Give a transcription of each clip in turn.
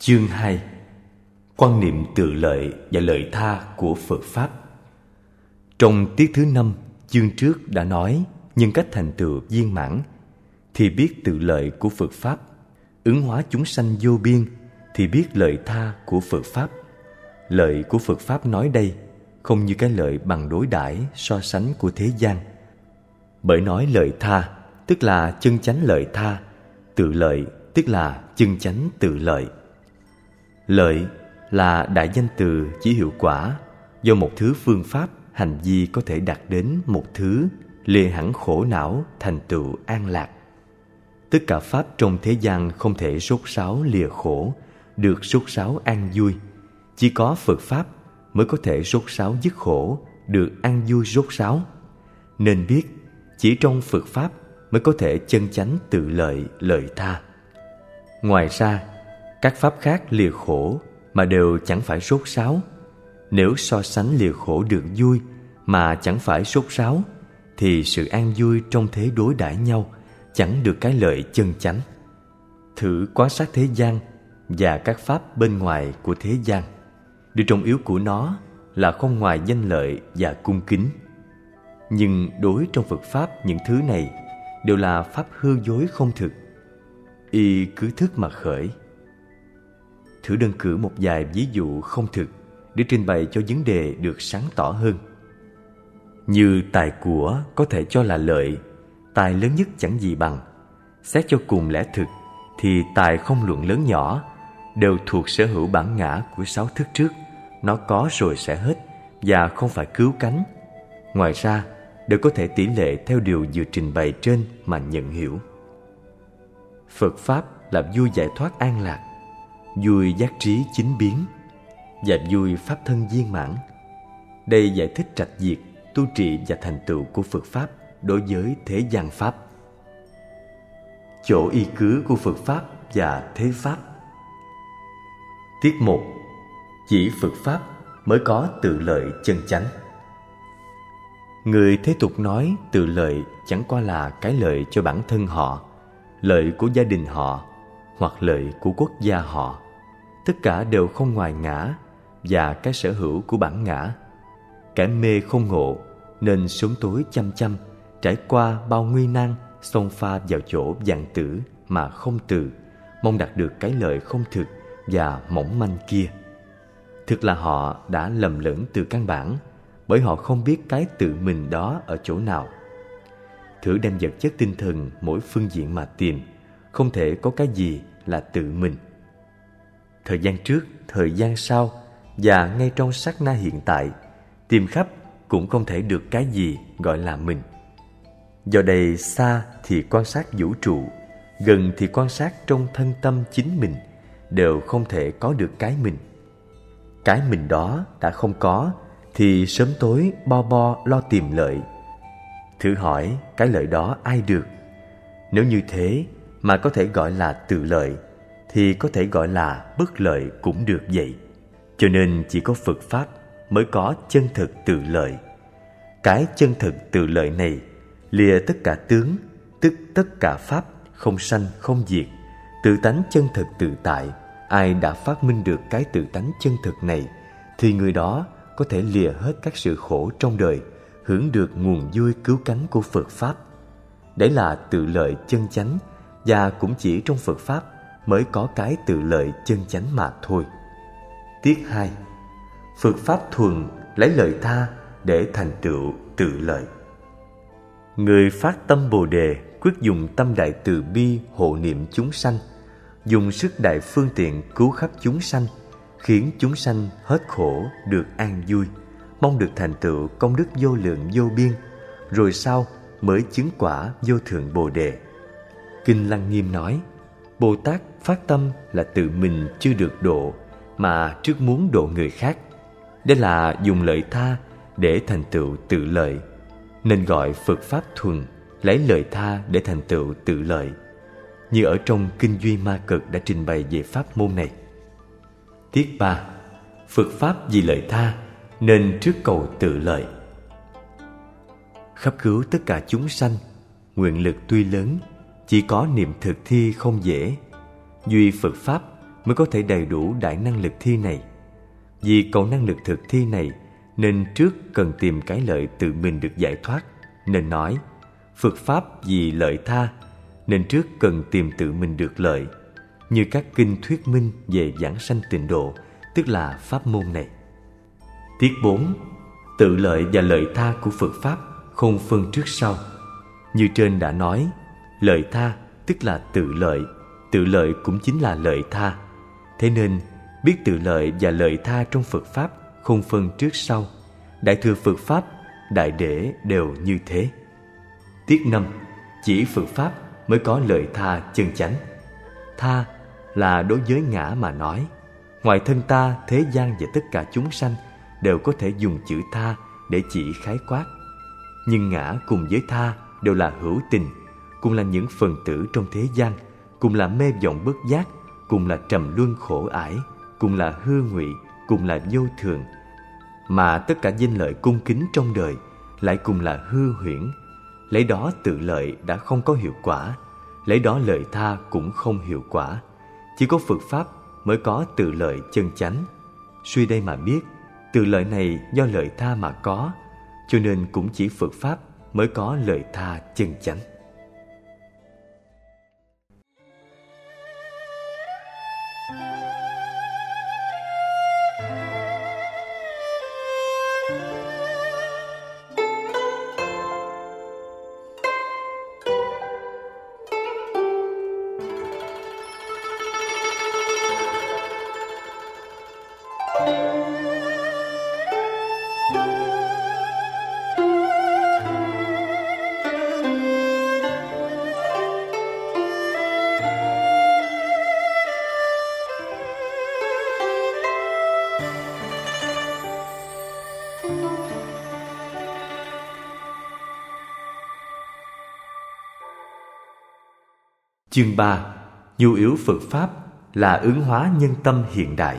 Chương 2. Quan niệm tự lợi và lợi tha của Phật Pháp. Trong tiết thứ 5, chương trước đã nói nhân cách thành tựu viên mãn thì biết tự lợi của Phật Pháp, ứng hóa chúng sanh vô biên thì biết lợi tha của Phật Pháp. Lợi của Phật Pháp nói đây không như cái lợi bằng đối đãi so sánh của thế gian. Bởi nói lợi tha tức là chân chánh lợi tha, tự lợi tức là chân chánh tự lợi. Lợi là đại danh từ chỉ hiệu quả do một thứ phương pháp hành vi có thể đạt đến một thứ lìa hẳn khổ não thành tựu an lạc. Tất cả pháp trong thế gian không thể sốt sáo lìa khổ, được sốt sáo an vui. Chỉ có Phật Pháp mới có thể sốt sáo dứt khổ, được an vui sốt sáo. Nên biết chỉ trong Phật Pháp mới có thể chân chánh tự lợi, lợi tha. Ngoài ra, các pháp khác lìa khổ mà đều chẳng phải sốt sáo. Nếu so sánh lìa khổ được vui mà chẳng phải sốt sáo, thì sự an vui trong thế đối đãi nhau chẳng được cái lợi chân chánh. Thử quan sát thế gian và các pháp bên ngoài của thế gian, điều trọng yếu của nó là không ngoài danh lợi và cung kính. Nhưng đối trong Phật Pháp, những thứ này đều là pháp hư dối không thực. Y cứ thức mà khởi. Thử đơn cử một vài ví dụ không thực để trình bày cho vấn đề được sáng tỏ hơn. Như tài của có thể cho là lợi, tài lớn nhất chẳng gì bằng. Xét cho cùng lẽ thực thì tài không luận lớn nhỏ, đều thuộc sở hữu bản ngã của sáu thức trước. Nó có rồi sẽ hết và không phải cứu cánh. Ngoài ra, đều có thể tỷ lệ theo điều vừa trình bày trên mà nhận hiểu. Phật Pháp là vui giải thoát an lạc, vui giác trí chính biến và vui pháp thân viên mãn. Đây giải thích trạch diệt, tu trị và thành tựu của Phật Pháp đối với thế gian Pháp. Chỗ y cứ của Phật Pháp và thế Pháp. Tiết 1. Chỉ Phật Pháp mới có tự lợi chân chánh. Người thế tục nói tự lợi chẳng qua là cái lợi cho bản thân họ, lợi của gia đình họ hoặc lợi của quốc gia họ. Tất cả đều không ngoài ngã và cái sở hữu của bản ngã. Kẻ mê không ngộ nên sớm tối chăm chăm, trải qua bao nguy nan, xông pha vào chỗ vạn tử mà không từ, mong đạt được cái lợi không thực và mỏng manh kia. Thực là họ đã lầm lẫn từ căn bản, bởi họ không biết cái tự mình đó ở chỗ nào. Thử đem vật chất tinh thần mỗi phương diện mà tìm, không thể có cái gì là tự mình. Thời gian trước, thời gian sau và ngay trong sát na hiện tại, tìm khắp cũng không thể được cái gì gọi là mình. Do đây xa thì quan sát vũ trụ, gần thì quan sát trong thân tâm chính mình, đều không thể có được cái mình. Cái mình đó đã không có thì sớm tối bo lo tìm lợi. Thử hỏi cái lợi đó ai được? Nếu như thế mà có thể gọi là tự lợi, thì có thể gọi là bất lợi cũng được vậy. Cho nên chỉ có Phật Pháp mới có chân thực tự lợi. Cái chân thực tự lợi này lìa tất cả tướng, tức tất cả pháp, không sanh không diệt, tự tánh chân thực tự tại. Ai đã phát minh được cái tự tánh chân thực này thì người đó có thể lìa hết các sự khổ trong đời, hưởng được nguồn vui cứu cánh của Phật Pháp. Đấy là tự lợi chân chánh, và cũng chỉ trong Phật Pháp mới có cái tự lợi chân chánh mà thôi. Tiết 2. Phật Pháp thuần lấy lợi tha để thành tựu tự lợi. Người phát tâm Bồ Đề quyết dùng tâm đại từ bi hộ niệm chúng sanh, dùng sức đại phương tiện cứu khắp chúng sanh, khiến chúng sanh hết khổ được an vui, mong được thành tựu công đức vô lượng vô biên, rồi sau mới chứng quả vô thượng Bồ Đề. Kinh Lăng Nghiêm nói, Bồ Tát phát tâm là tự mình chưa được độ, mà trước muốn độ người khác. Đây là dùng lợi tha để thành tựu tự lợi, nên gọi Phật Pháp thuần lấy lợi tha để thành tựu tự lợi, như ở trong Kinh Duy Ma Cực đã trình bày về pháp môn này. Tiết 3. Phật Pháp vì lợi tha nên trước cầu tự lợi. Khắp cứu tất cả chúng sanh, nguyện lực tuy lớn, chỉ có niệm thực thi không dễ. Duy Phật Pháp mới có thể đầy đủ đại năng lực thi này. Vì cầu năng lực thực thi này nên trước cần tìm cái lợi tự mình được giải thoát, nên nói Phật Pháp vì lợi tha, nên trước cần tìm tự mình được lợi, như các kinh thuyết minh về giảng sanh tịnh độ, tức là pháp môn này. Tiết 4. Tự lợi và lợi tha của Phật Pháp không phân trước sau. Như trên đã nói, lợi tha tức là tự lợi cũng chính là lợi tha. Thế nên, biết tự lợi và lợi tha trong Phật Pháp không phân trước sau. Đại thừa Phật Pháp, Đại Để đều như thế. Tiết 5. Chỉ Phật Pháp mới có lợi tha chân chánh. Tha là đối với ngã mà nói. Ngoài thân ta, thế gian và tất cả chúng sanh đều có thể dùng chữ tha để chỉ khái quát. Nhưng ngã cùng với tha đều là hữu tình, cùng là những phần tử trong thế gian, cùng là mê vọng bất giác, cùng là trầm luân khổ ải, cùng là hư ngụy, cùng là vô thường. Mà tất cả danh lợi cung kính trong đời lại cùng là hư huyễn. Lấy đó tự lợi đã không có hiệu quả, lấy đó lợi tha cũng không hiệu quả. Chỉ có Phật Pháp mới có tự lợi chân chánh. Suy đây mà biết, tự lợi này do lợi tha mà có, cho nên cũng chỉ Phật Pháp mới có lợi tha chân chánh. Chương 3. Nhu yếu Phật Pháp là ứng hóa nhân tâm hiện đại.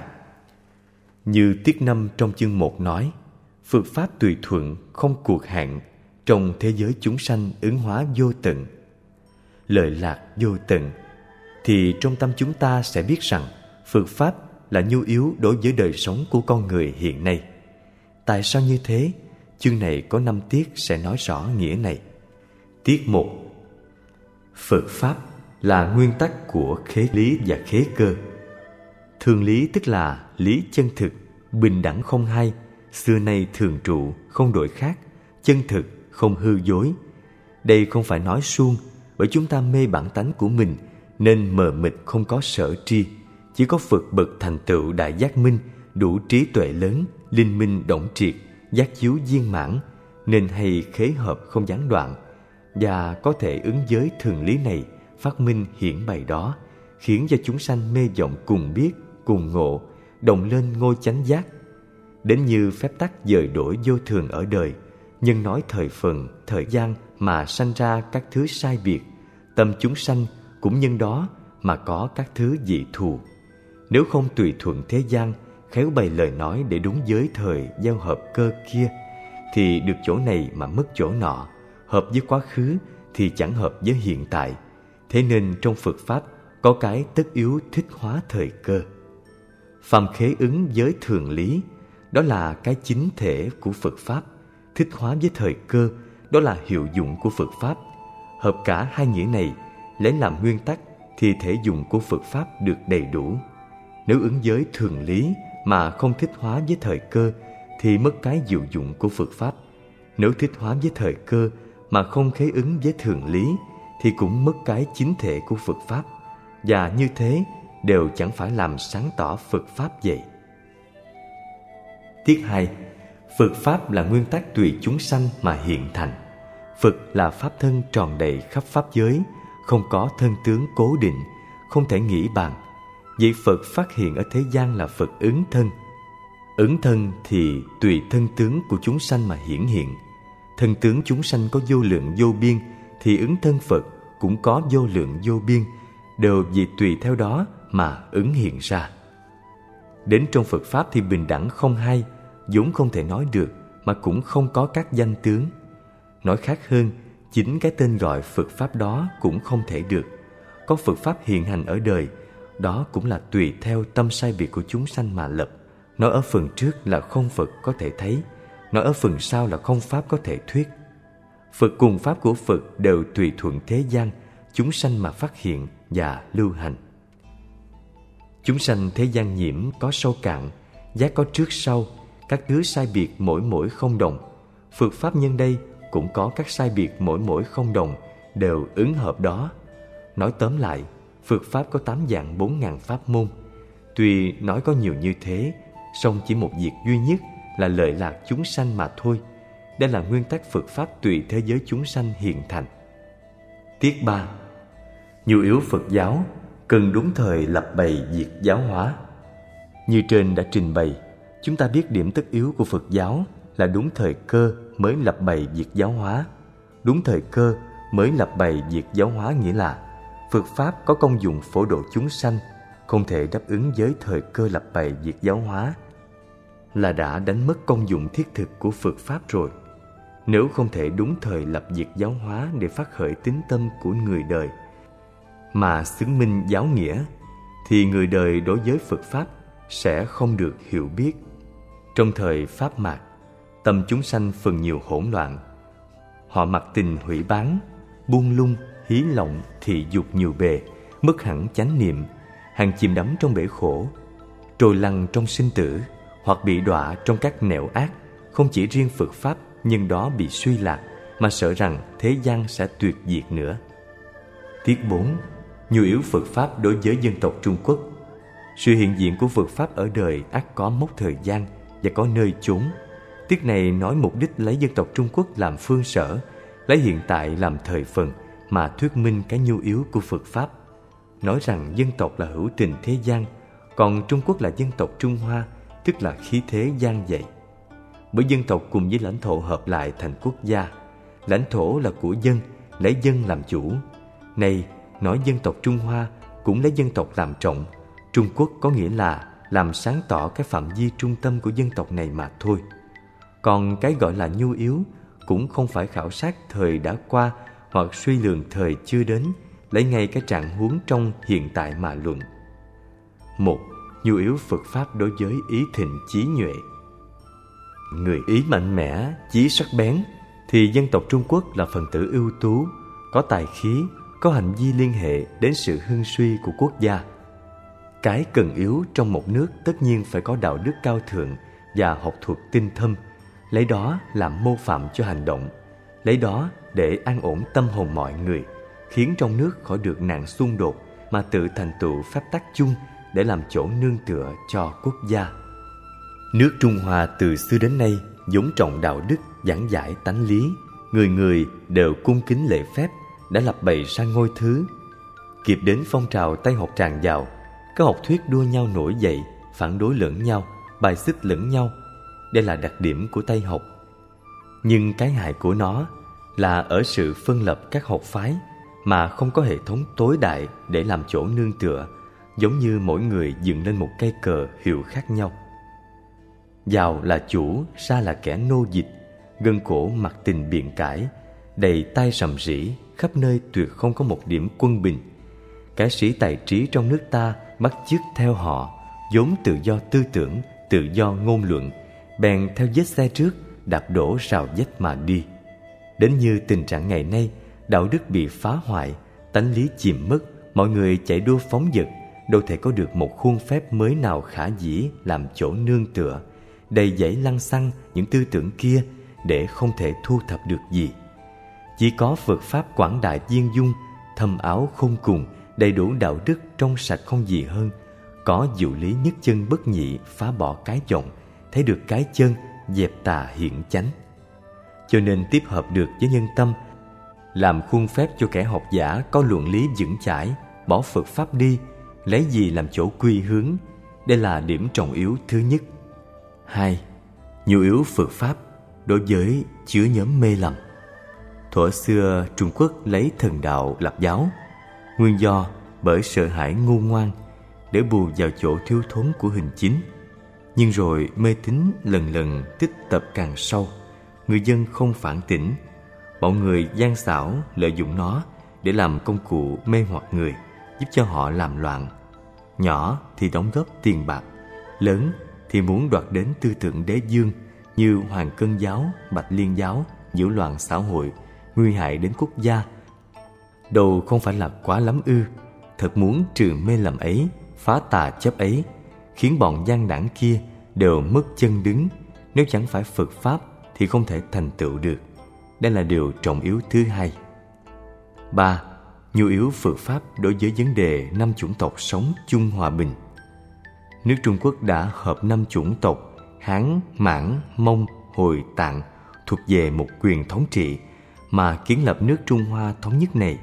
Như tiết 5 trong chương 1 nói, Phật Pháp tùy thuận không cuộc hạn, trong thế giới chúng sanh ứng hóa vô tận, lợi lạc vô tận, thì trong tâm chúng ta sẽ biết rằng Phật Pháp là nhu yếu đối với đời sống của con người hiện nay. Tại sao như thế? Chương này có 5 tiết sẽ nói rõ nghĩa này. Tiết 1. Phật Pháp là nguyên tắc của khế lý và khế cơ. Thường lý tức là lý chân thực, bình đẳng không hai, xưa nay thường trụ, không đổi khác, chân thực, không hư dối. Đây không phải nói suông, bởi chúng ta mê bản tánh của mình nên mờ mịt không có sở tri. Chỉ có Phật bậc thành tựu đại giác minh, đủ trí tuệ lớn, linh minh động triệt, giác chiếu viên mãn, nên hay khế hợp không gián đoạn, và có thể ứng giới thường lý này phát minh hiển bày đó, khiến cho chúng sanh mê vọng cùng biết, cùng ngộ, đồng lên ngôi chánh giác. Đến như phép tắc dời đổi vô thường ở đời, nhân nói thời phần, thời gian mà sanh ra các thứ sai biệt, tâm chúng sanh cũng nhân đó mà có các thứ dị thù. Nếu không tùy thuận thế gian, khéo bày lời nói để đúng giới thời giao hợp cơ kia, thì được chỗ này mà mất chỗ nọ, hợp với quá khứ thì chẳng hợp với hiện tại. Thế nên trong Phật Pháp có cái tất yếu thích hóa thời cơ. Phàm khế ứng với thường lý, đó là cái chính thể của Phật Pháp. Thích hóa với thời cơ, đó là hiệu dụng của Phật Pháp. Hợp cả hai nghĩa này, lấy làm nguyên tắc, thì thể dụng của Phật Pháp được đầy đủ. Nếu ứng với thường lý mà không thích hóa với thời cơ, thì mất cái hiệu dụng của Phật Pháp. Nếu thích hóa với thời cơ mà không khế ứng với thường lý, thì cũng mất cái chính thể của Phật Pháp. Và như thế đều chẳng phải làm sáng tỏ Phật Pháp vậy. Tiết 2. Phật Pháp là nguyên tắc tùy chúng sanh mà hiện thành. Phật là Pháp thân tròn đầy khắp Pháp giới, không có thân tướng cố định, không thể nghĩ bàn. Vậy Phật phát hiện ở thế gian là Phật ứng thân. Ứng thân thì tùy thân tướng của chúng sanh mà hiển hiện. Thân tướng chúng sanh có vô lượng vô biên, thì ứng thân Phật cũng có vô lượng vô biên, đều vì tùy theo đó mà ứng hiện ra. Đến trong Phật Pháp thì bình đẳng không hai, vốn không thể nói được, mà cũng không có các danh tướng. Nói khác hơn, chính cái tên gọi Phật Pháp đó cũng không thể được. Có Phật Pháp hiện hành ở đời, đó cũng là tùy theo tâm sai biệt của chúng sanh mà lập. Nói ở phần trước là không Phật có thể thấy, nói ở phần sau là không Pháp có thể thuyết. Phật cùng Pháp của Phật đều tùy thuận thế gian, chúng sanh mà phát hiện và lưu hành. Chúng sanh thế gian nhiễm có sâu cạn, giác có trước sau, các thứ sai biệt mỗi không đồng. Phật Pháp nhân đây cũng có các sai biệt mỗi không đồng, đều ứng hợp đó. Nói tóm lại, Phật Pháp có 8 dạng 4.000 pháp môn. Tuy nói có nhiều như thế, song chỉ một việc duy nhất là lợi lạc chúng sanh mà thôi. Đây là nguyên tắc Phật Pháp tùy thế giới chúng sanh hiện thành. Tiết 3. Nhu yếu Phật giáo cần đúng thời lập bày việc giáo hóa. Như trên đã trình bày, chúng ta biết điểm tất yếu của Phật giáo là đúng thời cơ mới lập bày việc giáo hóa. Đúng thời cơ mới lập bày việc giáo hóa nghĩa là Phật Pháp có công dụng phổ độ chúng sanh, không thể đáp ứng với thời cơ lập bày việc giáo hóa là đã đánh mất công dụng thiết thực của Phật Pháp rồi. Nếu không thể đúng thời lập việc giáo hóa để phát khởi tín tâm của người đời mà xứng minh giáo nghĩa, thì người đời đối với Phật Pháp sẽ không được hiểu biết. Trong thời Pháp mạt, tâm chúng sanh phần nhiều hỗn loạn. Họ mặc tình hủy bán, buông lung, hí lộng, thị dục nhiều bề, mất hẳn chánh niệm, hàng chìm đắm trong bể khổ, trôi lăn trong sinh tử, hoặc bị đọa trong các nẻo ác. Không chỉ riêng Phật Pháp nhân đó bị suy lạc, mà sợ rằng thế gian sẽ tuyệt diệt nữa. Tiết 4. Nhu yếu Phật Pháp đối với dân tộc Trung Quốc. Sự hiện diện của Phật Pháp ở đời ắt có mốc thời gian và có nơi chốn. Tiết này nói mục đích lấy dân tộc Trung Quốc làm phương sở, lấy hiện tại làm thời phần mà thuyết minh cái nhu yếu của Phật Pháp. Nói rằng dân tộc là hữu tình thế gian, còn Trung Quốc là dân tộc Trung Hoa, tức là khí thế gian dậy. Bởi dân tộc cùng với lãnh thổ hợp lại thành quốc gia. Lãnh thổ là của dân, lấy dân làm chủ. Này, nói dân tộc Trung Hoa cũng lấy dân tộc làm trọng. Trung Quốc có nghĩa là làm sáng tỏ cái phạm vi trung tâm của dân tộc này mà thôi. Còn cái gọi là nhu yếu cũng không phải khảo sát thời đã qua hoặc suy lường thời chưa đến, lấy ngay cái trạng huống trong hiện tại mà luận. 1. Nhu yếu Phật Pháp đối với ý thịnh chí nhuệ. Người ý mạnh mẽ, chí sắc bén, thì dân tộc Trung Quốc là phần tử ưu tú, có tài khí, có hành vi liên hệ đến sự hưng suy của quốc gia. Cái cần yếu trong một nước tất nhiên phải có đạo đức cao thượng và học thuật tinh thâm, lấy đó làm mô phạm cho hành động, lấy đó để an ổn tâm hồn mọi người, khiến trong nước khỏi được nạn xung đột mà tự thành tựu phép tắc chung để làm chỗ nương tựa cho quốc gia. Nước Trung Hoa từ xưa đến nay vốn trọng đạo đức, giảng giải tánh lý, người người đều cung kính lễ phép, đã lập bày ra ngôi thứ. Kịp đến phong trào Tây học tràn vào, các học thuyết đua nhau nổi dậy, phản đối lẫn nhau, bài xích lẫn nhau. Đây là đặc điểm của Tây học. Nhưng cái hại của nó là ở sự phân lập các học phái mà không có hệ thống tối đại để làm chỗ nương tựa, giống như mỗi người dựng lên một cây cờ hiệu khác nhau. Vào là chủ, ra là kẻ nô dịch, gân cổ mặc tình biện cãi, đầy tai rầm rĩ, khắp nơi tuyệt không có một điểm quân bình. Cái sĩ tài trí trong nước ta bắt chước theo họ, vốn tự do tư tưởng, tự do ngôn luận, bèn theo vết xe trước, đạp đổ rào vách mà đi. Đến như tình trạng ngày nay, đạo đức bị phá hoại, tánh lý chìm mất, mọi người chạy đua phóng dật, đâu thể có được một khuôn phép mới nào khả dĩ làm chỗ nương tựa, đầy dẫy lăng xăng những tư tưởng kia để không thể thu thập được gì. Chỉ có Phật Pháp quảng đại viên dung, thâm áo khôn cùng, đầy đủ đạo đức trong sạch không gì hơn, có diệu lý nhất chân bất nhị, phá bỏ cái vọng, thấy được cái chân, dẹp tà hiện chánh. Cho nên tiếp hợp được với nhân tâm, làm khuôn phép cho kẻ học giả có luận lý vững chãi, bỏ Phật Pháp đi, lấy gì làm chỗ quy hướng. Đây là điểm trọng yếu thứ nhất. 2. Nhu yếu Phật Pháp đối với chứa nhóm mê lầm. Thuở xưa Trung Quốc lấy thần đạo lập giáo, nguyên do bởi sợ hãi ngu ngoan, để bù vào chỗ thiếu thốn của hình chính. Nhưng rồi mê tín lần lần tích tập càng sâu, người dân không phản tỉnh, bọn người gian xảo lợi dụng nó để làm công cụ mê hoặc người, giúp cho họ làm loạn. nhỏ thì đóng góp tiền bạc, lớn thì muốn đoạt đến tư tưởng đế dương như Hoàng Cân giáo, Bạch Liên giáo, nhiễu loạn xã hội, nguy hại đến quốc gia. Đâu không phải là quá lắm ư? Thật muốn trừ mê lầm ấy, phá tà chấp ấy, khiến bọn gian đảng kia đều mất chân đứng. Nếu chẳng phải Phật Pháp thì không thể thành tựu được. Đây là điều trọng yếu thứ hai. 3. Nhu yếu Phật Pháp đối với vấn đề 5 chủng tộc sống chung hòa bình. Nước Trung Quốc đã hợp 5 chủng tộc Hán, Mãn, Mông, Hồi, Tạng thuộc về một quyền thống trị mà kiến lập nước Trung Hoa thống nhất này.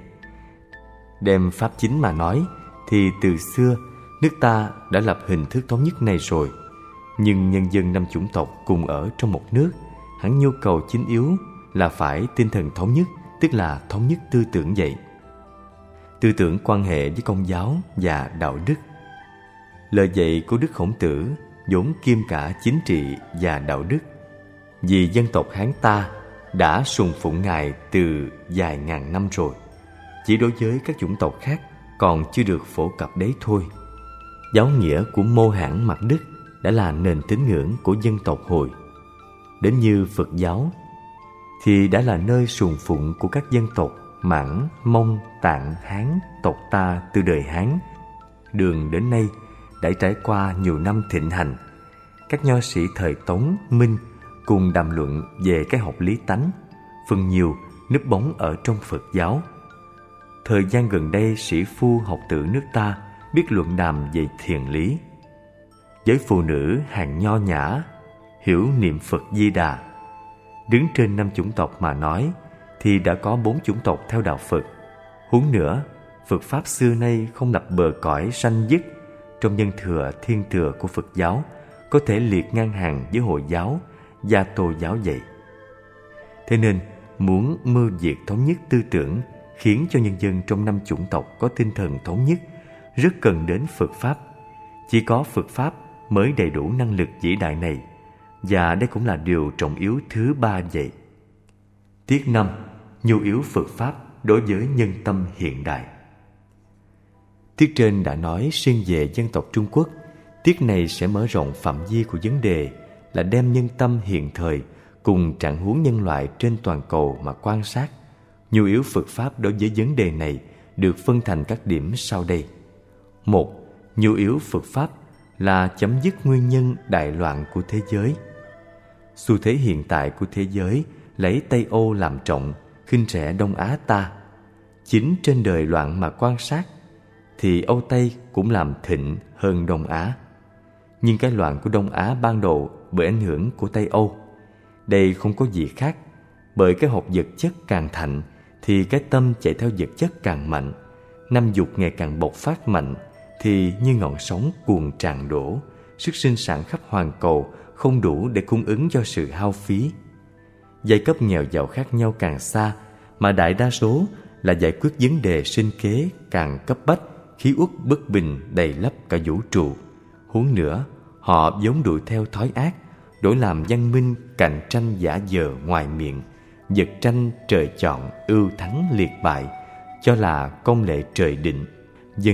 Đem pháp chính mà nói thì từ xưa nước ta đã lập hình thức thống nhất này rồi. Nhưng nhân dân 5 chủng tộc cùng ở trong một nước, hẳn nhu cầu chính yếu là phải tinh thần thống nhất, tức là thống nhất tư tưởng vậy. Tư tưởng quan hệ với Công giáo và đạo đức. Lời dạy của Đức Khổng Tử vốn kiêm cả chính trị và đạo đức. Vì dân tộc Hán ta đã sùng phụng Ngài từ vài ngàn năm rồi, chỉ đối với các chủng tộc khác còn chưa được phổ cập đấy thôi. Giáo nghĩa của Mô Hán Mặc Đức đã là nền tín ngưỡng của dân tộc Hồi. Đến như Phật giáo thì đã là nơi sùng phụng của các dân tộc Mãn, Mông, Tạng, Hán, tộc ta từ đời Hán. Đường đến nay đã trải qua nhiều năm thịnh hành. Các nho sĩ thời Tống, Minh cùng đàm luận về cái học lý tánh, phần nhiều núp bóng ở trong Phật giáo. Thời gian gần đây, sĩ phu học tử nước ta biết luận đàm về thiền lý. Với phụ nữ hàng nho nhã, hiểu niệm Phật Di Đà. Đứng trên 5 chủng tộc mà nói thì đã có 4 chủng tộc theo đạo Phật. Huống nữa, Phật Pháp xưa nay không lập bờ cõi ranh dứt. Trong nhân thừa, thiên thừa của Phật giáo có thể liệt ngang hàng với Hồi giáo, Gia Tô giáo vậy. Thế nên, muốn mưu diệt thống nhất tư tưởng, khiến cho nhân dân trong 5 chủng tộc có tinh thần thống nhất, rất cần đến Phật Pháp. Chỉ có Phật Pháp mới đầy đủ năng lực vĩ đại này, và đây cũng là điều trọng yếu thứ 3 vậy. Tiết 5. Nhu yếu Phật Pháp đối với nhân tâm hiện đại. Tiết trên đã nói riêng về dân tộc Trung Quốc. Tiết này sẽ mở rộng phạm vi của vấn đề là đem nhân tâm hiện thời cùng trạng huống nhân loại trên toàn cầu mà quan sát. Nhu yếu Phật Pháp đối với vấn đề này được phân thành các điểm sau đây. 1. Nhu yếu Phật Pháp là chấm dứt nguyên nhân đại loạn của thế giới. Xu thế hiện tại của thế giới lấy Tây Âu làm trọng, khinh rẻ Đông Á ta. Chính trên đời loạn mà quan sát thì Âu Tây cũng làm thịnh hơn Đông Á. Nhưng cái loạn của Đông Á ban đầu bởi ảnh hưởng của Tây Âu. Đây không có gì khác, bởi cái hộp vật chất càng thạnh thì cái tâm chạy theo vật chất càng mạnh. Năm dục ngày càng bộc phát mạnh thì như ngọn sóng cuồn tràn đổ, sức sinh sản khắp hoàn cầu không đủ để cung ứng cho sự hao phí. Giai cấp nghèo giàu khác nhau càng xa, mà đại đa số là giải quyết vấn đề sinh kế càng cấp bách, khí uất bất bình đầy lấp cả vũ trụ. Huống nữa, họ vốn đuổi theo thói ác, đổi làm văn minh cạnh tranh giả dờ ngoài miệng, vật tranh trời chọn, ưu thắng liệt bại, cho là công lệ trời định. Dân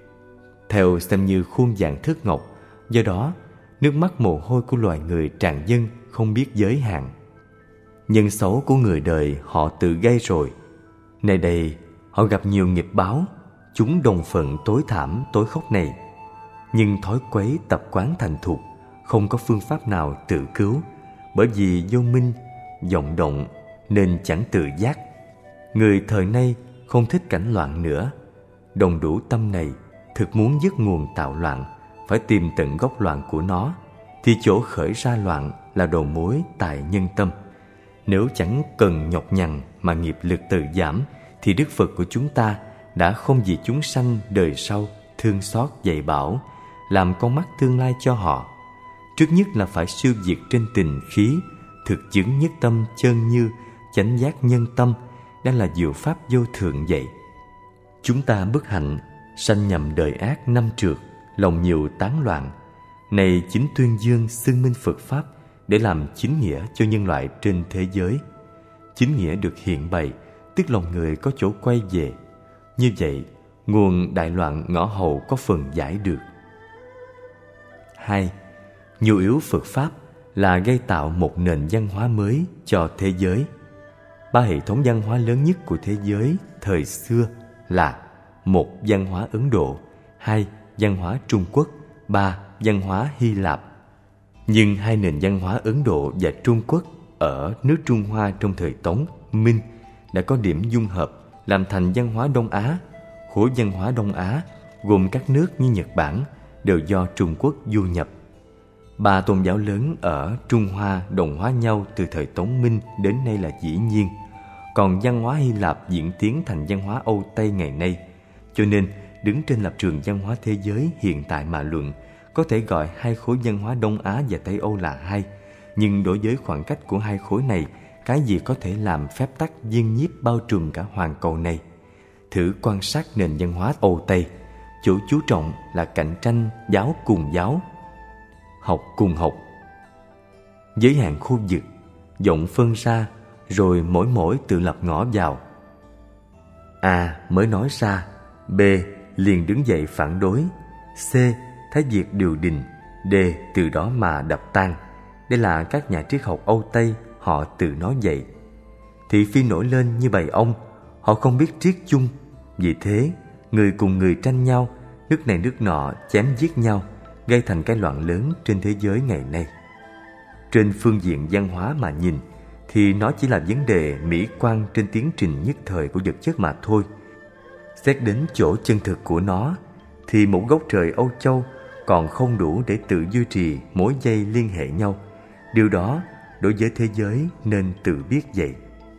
theo xem như khuôn vàng thước ngọc. Do đó, nước mắt mồ hôi của loài người tràn dâng không biết giới hạn. Nhân xấu của người đời họ tự gây rồi. Nay đây họ gặp nhiều nghiệp báo, chúng đồng phận tối thảm tối khốc này. Nhưng thói quấy tập quán thành thục, không có phương pháp nào tự cứu, bởi vì vô minh, vọng động nên chẳng tự giác. Người thời nay không thích cảnh loạn nữa. Đồng đủ tâm này thực muốn dứt nguồn tạo loạn, phải tìm tận gốc loạn của nó, thì chỗ khởi ra loạn là đầu mối tại nhân tâm. Nếu chẳng cần nhọc nhằn mà nghiệp lực tự giảm, thì Đức Phật của chúng ta đã không vì chúng sanh đời sau thương xót dạy bảo, làm con mắt tương lai cho họ. Trước nhất là phải siêu diệt trên tình khí, thực chứng nhất tâm chân như, chánh giác nhân tâm, đang là diệu pháp vô thượng vậy. Chúng ta bất hạnh, sanh nhầm đời ác năm trượt, lòng nhiều tán loạn. Này chính tuyên dương xưng minh Phật Pháp để làm chính nghĩa cho nhân loại trên thế giới. Chính nghĩa được hiện bày, tức lòng người có chỗ quay về. Như vậy, nguồn đại loạn ngõ hầu có phần giải được. 2. Nhu yếu Phật Pháp là gây tạo một nền văn hóa mới cho thế giới. 3 hệ thống văn hóa lớn nhất của thế giới thời xưa là: 1. Văn hóa Ấn Độ, 2. Văn hóa Trung Quốc, 3. Văn hóa Hy Lạp. Nhưng 2 nền văn hóa Ấn Độ và Trung Quốc ở nước Trung Hoa trong thời Tống, Minh đã có điểm dung hợp làm thành văn hóa Đông Á. Khối văn hóa Đông Á gồm các nước như Nhật Bản đều do Trung Quốc du nhập. 3 tôn giáo lớn ở Trung Hoa đồng hóa nhau từ thời Tống Minh đến nay là dĩ nhiên. Còn văn hóa Hy Lạp diễn tiến thành văn hóa Âu Tây ngày nay. Cho nên, đứng trên lập trường văn hóa thế giới hiện tại mà luận, có thể gọi 2 khối văn hóa Đông Á và Tây Âu là 2. Nhưng đối với khoảng cách của 2 khối này, cái gì có thể làm phép tắc viên nhiếp bao trùm cả hoàn cầu này? Thử quan sát nền văn hóa Âu Tây. Chỗ chú trọng là cạnh tranh giáo cùng giáo, học cùng học. Giới hạn khu vực, rộng phân ra, rồi mỗi tự lập ngõ vào. A mới nói ra, B liền đứng dậy phản đối, C thấy việc điều đình, D từ đó mà đập tan. Đây là các nhà triết học Âu Tây họ tự nói vậy. Thị phi nổi lên như bầy ong, họ không biết triết chung. Vì thế, người cùng người tranh nhau, nước này nước nọ chém giết nhau, gây thành cái loạn lớn trên thế giới ngày nay. Trên phương diện văn hóa mà nhìn, thì nó chỉ là vấn đề mỹ quan trên tiến trình nhất thời của vật chất mà thôi. Xét đến chỗ chân thực của nó, thì một gốc trời Âu Châu còn không đủ để tự duy trì mối dây liên hệ nhau. Điều đó đối với thế giới nên tự biết vậy.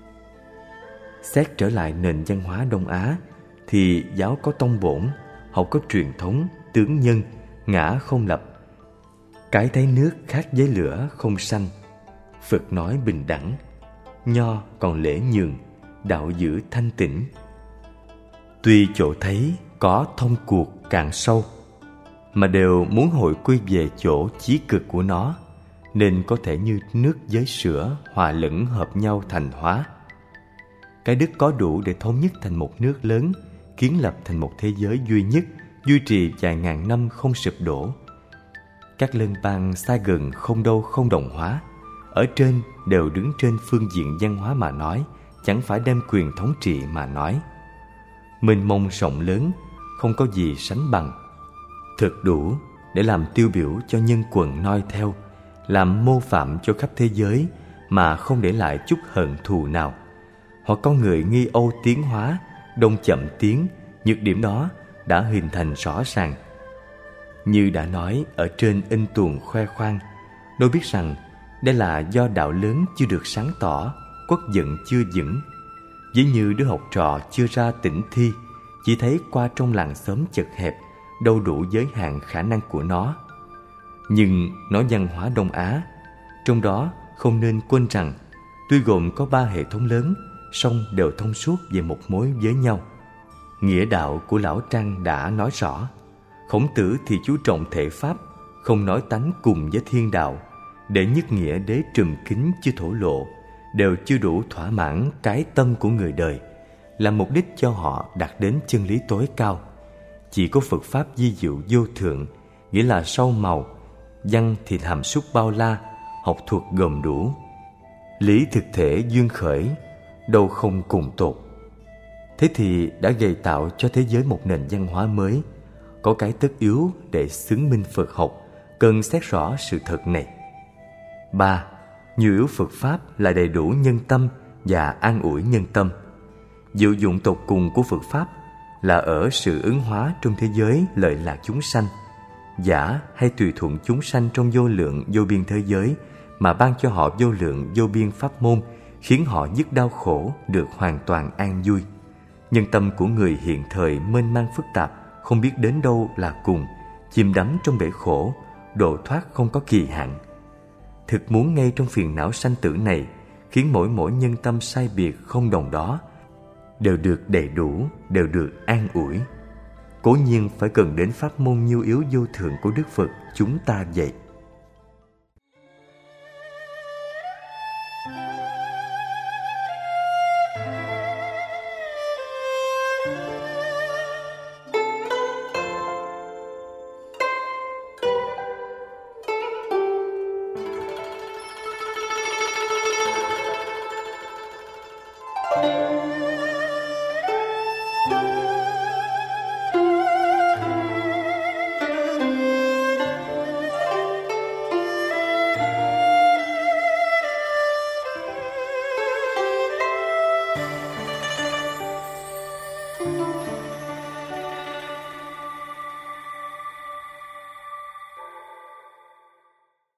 Xét trở lại nền văn hóa Đông Á, thì giáo có tông bổn, học có truyền thống, tướng nhân, ngã không lập. Cái thấy nước khác với lửa không sanh. Phật nói bình đẳng, Nho còn lễ nhường, đạo giữ thanh tịnh. Tuy chỗ thấy có thông cuộc càng sâu, mà đều muốn hội quy về chỗ chí cực của nó, nên có thể như nước với sữa hòa lẫn hợp nhau thành hóa. Cái đức có đủ để thống nhất thành một nước lớn, kiến lập thành một thế giới duy nhất, duy trì vài ngàn năm không sụp đổ. Các lân bang xa gần không đâu không đồng hóa, ở trên đều đứng trên phương diện văn hóa mà nói, chẳng phải đem quyền thống trị mà nói. Mênh mông rộng lớn, không có gì sánh bằng. Thực đủ để làm tiêu biểu cho nhân quần noi theo, làm mô phạm cho khắp thế giới mà không để lại chút hận thù nào. Hoặc có người nghi Âu tiến hóa, Đông chậm tiến, nhược điểm đó đã hình thành rõ ràng. Như đã nói ở trên in tuồng khoe khoang, tôi biết rằng đây là do đạo lớn chưa được sáng tỏ, quốc vận chưa vững. Ví như đứa học trò chưa ra tỉnh thi, chỉ thấy qua trong làng xóm chật hẹp, đâu đủ giới hạn khả năng của nó. Nhưng nói văn hóa Đông Á, trong đó không nên quên rằng tuy gồm có 3 hệ thống lớn, song đều thông suốt về một mối với nhau. Nghĩa đạo của Lão Trang đã nói rõ. Khổng Tử thì chú trọng thể pháp, không nói tánh cùng với thiên đạo. Để nhất nghĩa đế trùm kính chưa thổ lộ, đều chưa đủ thỏa mãn cái tâm của người đời, làm mục đích cho họ đạt đến chân lý tối cao. Chỉ có Phật Pháp di diệu vô thượng, nghĩa là sâu màu, văn thì hàm súc bao la, học thuật gồm đủ. Lý thực thể duyên khởi, đâu không cùng tột. Thế thì đã gây tạo cho thế giới một nền văn hóa mới. Có cái tất yếu để xứng minh Phật học, cần xét rõ sự thật này. 3. Nhu yếu Phật Pháp là đầy đủ nhân tâm và an ủi nhân tâm. Diệu dụng tột cùng của Phật Pháp là ở sự ứng hóa trong thế giới lợi lạc chúng sanh, giả hay tùy thuận chúng sanh trong vô lượng vô biên thế giới mà ban cho họ vô lượng vô biên pháp môn, khiến họ dứt đau khổ được hoàn toàn an vui. Nhân tâm của người hiện thời mênh mang phức tạp, không biết đến đâu là cùng, chìm đắm trong bể khổ, độ thoát không có kỳ hạn. Thực muốn ngay trong phiền não sanh tử này, khiến mỗi nhân tâm sai biệt không đồng đó, đều được đầy đủ, đều được an ủi. Cố nhiên phải cần đến pháp môn nhu yếu vô thượng của Đức Phật chúng ta vậy.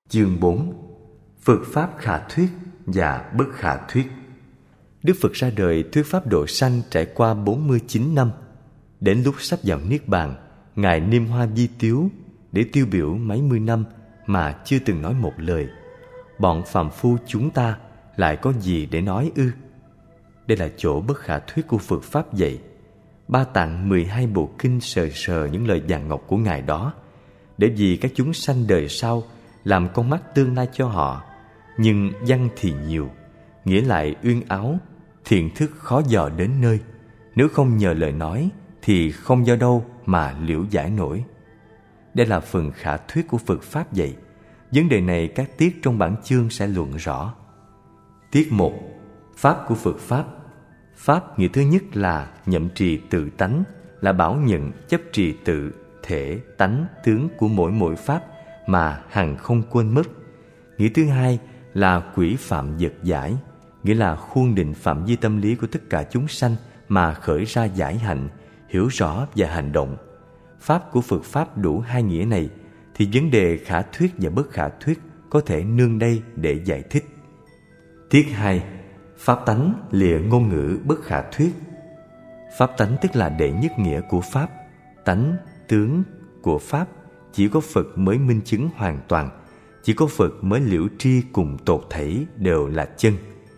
Chương 4. Phật Pháp khả thuyết và bất khả thuyết. Đức Phật ra đời thuyết Pháp độ sanh trải qua 49 năm. Đến lúc sắp vào Niết Bàn, Ngài niêm hoa di tiếu để tiêu biểu mấy mươi năm mà chưa từng nói một lời. Bọn phàm phu chúng ta lại có gì để nói ư? Đây là chỗ bất khả thuyết của Phật Pháp dạy. Ba Tạng 12 bộ kinh sờ sờ những lời vàng ngọc của Ngài đó, để vì các chúng sanh đời sau làm con mắt tương lai cho họ. Nhưng văn thì nhiều, nghĩa lại uyên áo, thiện thức khó dò đến nơi. Nếu không nhờ lời nói thì không do đâu mà liễu giải nổi. Đây là phần khả thuyết của Phật Pháp dạy. Vấn đề này các tiết trong bản chương sẽ luận rõ. Tiết 1. Pháp của Phật Pháp. Pháp nghĩa thứ nhất là nhậm trì tự tánh, là bảo nhận chấp trì tự, thể, tánh, tướng của mỗi Pháp mà hằng không quên mất. Nghĩa thứ hai là quỹ phạm vật giải, nghĩa là khuôn định phạm vi tâm lý của tất cả chúng sanh mà khởi ra giải hạnh, hiểu rõ và hành động. Pháp của Phật Pháp đủ hai nghĩa này, thì vấn đề khả thuyết và bất khả thuyết có thể nương đây để giải thích. Tiết 2. Pháp tánh lìa ngôn ngữ bất khả thuyết. Pháp tánh tức là đệ nhất nghĩa của Pháp. Tánh, tướng của Pháp chỉ có Phật mới minh chứng hoàn toàn, chỉ có Phật mới liễu tri cùng tột thảy đều là chân.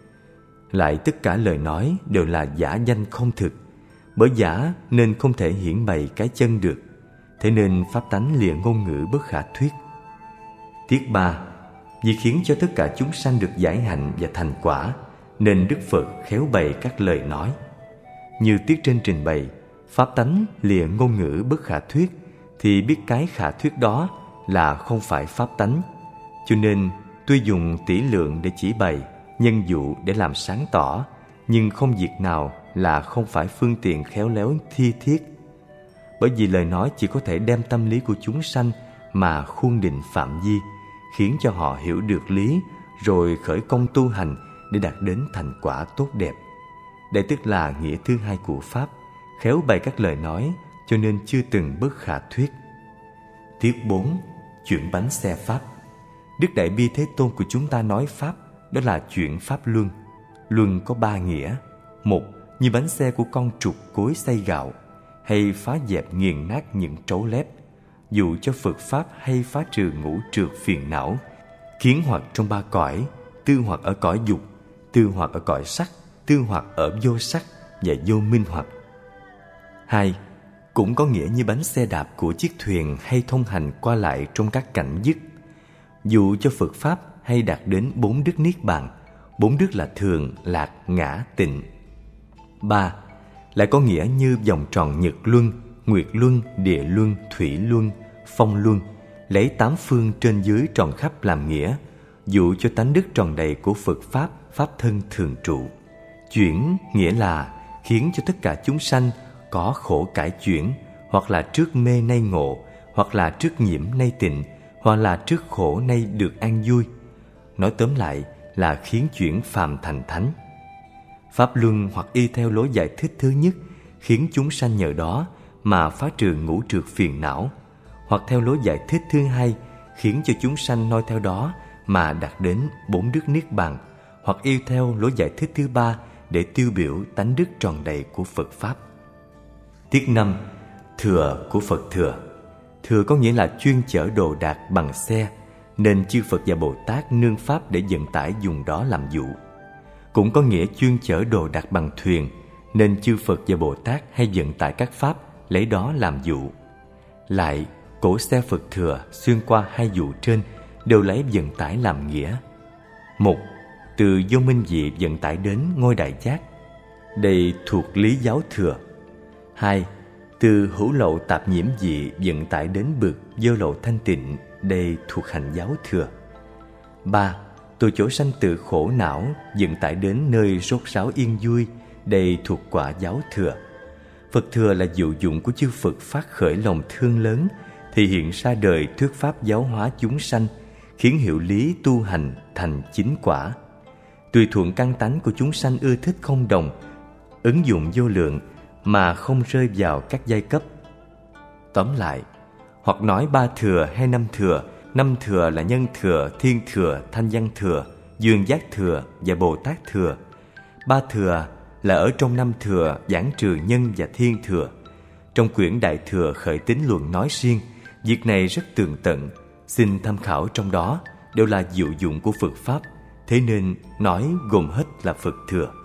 Lại tất cả lời nói đều là giả danh không thực, bởi giả nên không thể hiển bày cái chân được. Thế nên pháp tánh lìa ngôn ngữ bất khả thuyết. Tiết 3. Vì khiến cho tất cả chúng sanh được giải hạnh và thành quả, nên Đức Phật khéo bày các lời nói. Như tiết trên trình bày, pháp tánh lìa ngôn ngữ bất khả thuyết, thì biết cái khả thuyết đó là không phải pháp tánh. Cho nên tuy dùng tỷ lượng để chỉ bày, nhân dụ để làm sáng tỏ, nhưng không việc nào là không phải phương tiện khéo léo thi thiết. Bởi vì lời nói chỉ có thể đem tâm lý của chúng sanh mà khuôn định phạm vi, khiến cho họ hiểu được lý, rồi khởi công tu hành để đạt đến thành quả tốt đẹp. Đây tức là nghĩa thứ hai của Pháp, khéo bày các lời nói, cho nên chưa từng bất khả thuyết. Tiết 4. Chuyển bánh xe Pháp. Đức Đại Bi Thế Tôn của chúng ta nói Pháp, đó là chuyển Pháp luân. Luân có ba nghĩa. Một, như bánh xe của con trục cối xay gạo, hay phá dẹp nghiền nát những trấu lép, dụ cho Phật Pháp hay phá trừ ngũ trược phiền não, kiến hoặc trong ba cõi, tư hoặc ở cõi dục, tư hoặc ở cõi sắc, tư hoặc ở vô sắc và vô minh hoặc. Hai, cũng có nghĩa như bánh xe đạp của chiếc thuyền hay thông hành qua lại trong các cảnh dứt, dụ cho Phật Pháp hay đạt đến 4 đức Niết Bàn. 4 đức là thường, lạc, ngã, tịnh. 3. Lại có nghĩa như vòng tròn nhật luân, nguyệt luân, địa luân, thủy luân, phong luân, lấy 8 phương trên dưới tròn khắp làm nghĩa, dụ cho tánh đức tròn đầy của Phật Pháp, Pháp thân thường trụ. Chuyển nghĩa là khiến cho tất cả chúng sanh có khổ cải chuyển, hoặc là trước mê nay ngộ, hoặc là trước nhiễm nay tịnh, hoặc là trước khổ nay được an vui. Nói tóm lại là khiến chuyển phàm thành thánh. Pháp luân hoặc y theo lối giải thích thứ nhất, khiến chúng sanh nhờ đó mà phá trừ ngũ trược phiền não, hoặc theo lối giải thích thứ hai, khiến cho chúng sanh noi theo đó mà đạt đến 4 đức Niết Bàn, hoặc y theo lối giải thích thứ ba để tiêu biểu tánh đức tròn đầy của Phật Pháp. Tiết 5. Thừa của Phật thừa. Thừa có nghĩa là chuyên chở đồ đạc bằng xe, nên chư Phật và Bồ Tát nương Pháp để vận tải dùng đó làm dụ. Cũng có nghĩa chuyên chở đồ đạc bằng thuyền, nên chư Phật và Bồ Tát hay vận tải các Pháp lấy đó làm dụ. Lại, cỗ xe Phật thừa xuyên qua hai dụ trên đều lấy vận tải làm nghĩa. Một, từ vô minh vị vận tải đến ngôi Đại Giác, đây thuộc lý giáo thừa. Hai, từ hữu lậu tạp nhiễm vị vận tải đến bực vô lậu thanh tịnh, đây thuộc hành giáo thừa. Ba, từ chỗ sanh tử khổ não vận tải đến nơi sốt sáo yên vui, đây thuộc quả giáo thừa. Phật thừa là dụ dụng của chư Phật phát khởi lòng thương lớn, thì hiện ra đời thuyết pháp giáo hóa chúng sanh, khiến hiệu lý tu hành thành chính quả. Tùy thuận căn tánh của chúng sanh ưa thích không đồng, ứng dụng vô lượng mà không rơi vào các giai cấp. Tóm lại, hoặc nói 3 thừa hay 5 thừa Năm thừa là Nhân thừa, Thiên thừa, Thanh Văn thừa, Dương Giác thừa và Bồ Tát thừa. Ba thừa là ở trong năm thừa giảng trừ Nhân và Thiên thừa. Trong quyển Đại Thừa Khởi Tín Luận nói riêng, việc này rất tường tận, xin tham khảo trong đó đều là diệu dụng của Phật Pháp, thế nên nói gồm hết là Phật thừa.